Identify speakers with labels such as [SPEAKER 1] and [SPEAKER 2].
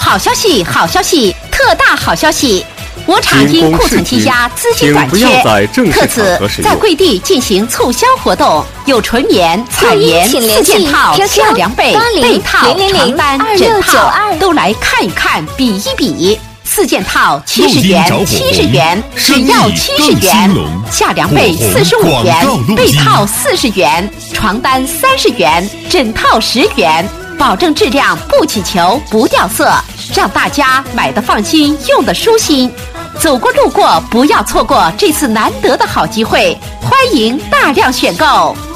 [SPEAKER 1] 好消息，好消息，特大好消息！我厂因库存积压，资金短缺，特此在贵地进行促销活动，有纯棉、彩棉4件套，下凉被、被套、床单、枕套都来看一看，比一比。4件套70元，70元，只要70元。下凉被45元，被套40元，床单30元，枕套10元。保证质量不起球不掉色，让大家买得放心，用得舒心。走过路过不要错过这次难得的好机会，欢迎大量选购。